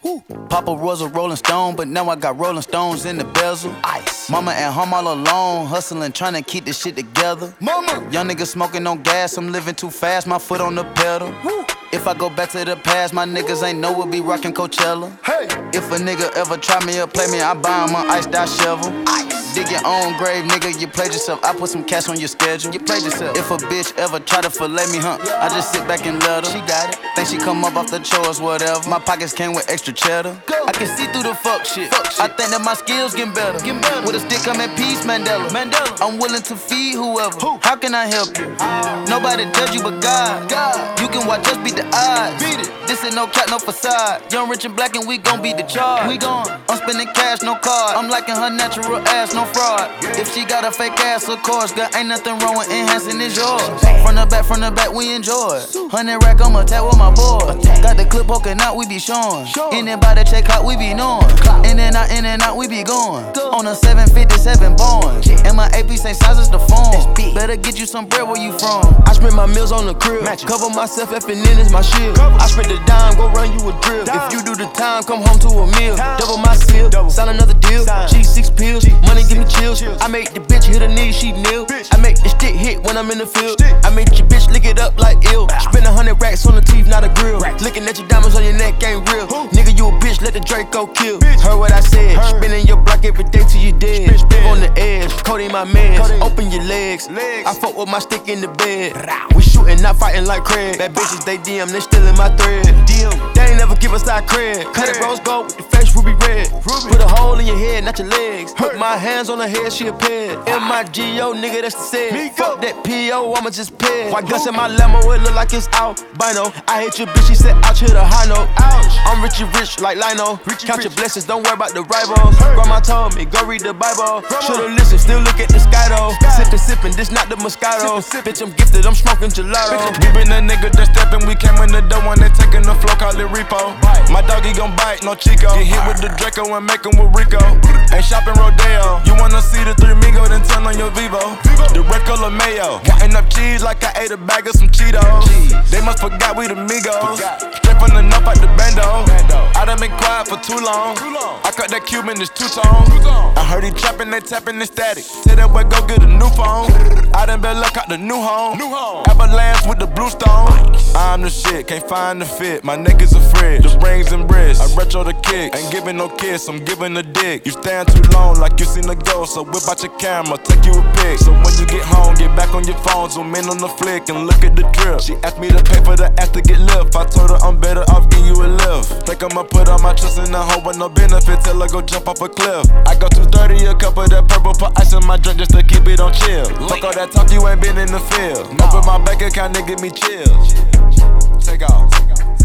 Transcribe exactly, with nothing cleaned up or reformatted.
Woo. Papa was a Rolling Stone, but now I got Rolling Stones in the bezel. Ice. Mama at home all alone, hustling, trying to keep this shit together. Mama. Young nigga smoking on gas, I'm living too fast, my foot on the pedal. Woo. If I go back to the past, my niggas ain't know we'll be rockin' Coachella. Hey. If a nigga ever try me or play me, I buy him an iced out shovel. Ice. Dig your own grave, nigga, you played yourself. I put some cash on your schedule. You played yourself. If a bitch ever try to fillet me, huh, I just sit back and let her. She got it. Think she come up off the chores, whatever. My pockets came with extra cheddar. Go. I can see through the fuck shit. fuck shit. I think that my skills getting better. Get better. With a stick, I'm at peace, Mandela. Mandela. I'm willing to feed whoever. Who? How can I help you? Uh, Nobody judge you but God. God. You can watch us beat the odds. Beat it. This ain't no cat, no facade. Young, rich, and black, and we gon' beat the charge. We gon' I'm spending cash, no card. I'm liking her natural ass, no fraud. If she got a fake ass, of course, girl, ain't nothing wrong with enhancing it's yours. From the back, from the back, we enjoy it. Hundred rack, I'm attack with my boy. Got the clip poking out, we be showing. Anybody check out, we be knowing. In and out, in and out, we be going. On a seven fifty-seven Boeing. And my A P same size as the phone. Better get you some bread, where you from? I spend my meals on the crib. Cover myself, effing in is my shield. I spend the dime, go run you a drill. If you do the time, come home to a meal. Double my seal, sign another deal. G six pills, money give me chills. I make the bitch hit her knees, she kneel. I make the stick hit when I'm in the field. I make your bitch lick it up like ill. Spend a hundred racks on the teeth, not a grill. Looking at your diamonds on your neck ain't real. Nigga, you a bitch, let the Draco kill. Heard what I said, spinning your block every day till you dead. Live on the edge, coding my meds. Open your legs, I fuck with my stick in the bed. We shooting, not fighting like Craig. Bad bitches, they D M, they stealing my thread. They ain't never give us our cred. Cut it rose gold with the face ruby red. Put a hole in your head, not your legs. Put my hands on her head, she a ped. M I G O, nigga, that's the said. Fuck that P O, I'ma just ped. White guts in my Lambo, it look like it's albino. I hate your bitch, she said ouch, hit a high note. I'm rich and rich like Lino. Count your blessings, don't worry about the rivals. Grandma told me, go read the Bible. Should've listened, still look at the sky though. Sippin', sippin', this not the Moscato. Bitch, I'm gifted, I'm smoking gelato. We been a nigga that steppin', we came in the door when they taking the flow, call it repo. My doggy gon' bite, no Chico. Get hit with the Draco and make him with Rico. Ain't shopping Rodeo. You wanna see the three Migo, then turn on your Vivo. The red color mayo. Counting up cheese like I ate a bag of some Cheetos. They must forgot we the Migos. Straight from the north out the bando. I done been quiet for too long. I cut that Cuban, it's two-tone. I heard he trapping, they tapping the static. Tell that boy go get a new phone. I done been luck out the new home. Avalanche with the blue stone. I'm the shit, can't find the fit. My neck is a fridge, the rings and wrists. I retro the kick, ain't giving no kiss, I'm giving a dick. You stand too long like you seen a ghost, so whip out your camera, take you a pic. So when you get home, get back on your phone, zoom in on the flick and look at the drip. She asked me to pay for the ass to get lift. I told her I'm better off giving you a lift. Think I'ma put all my trust in the hoe with no benefit till I go jump off a cliff. I go two thirty a cup of that purple, put ice in my drink just to keep it on chill. Fuck all that talk, you ain't been in the field. Open my bank account and give me chills. Take off.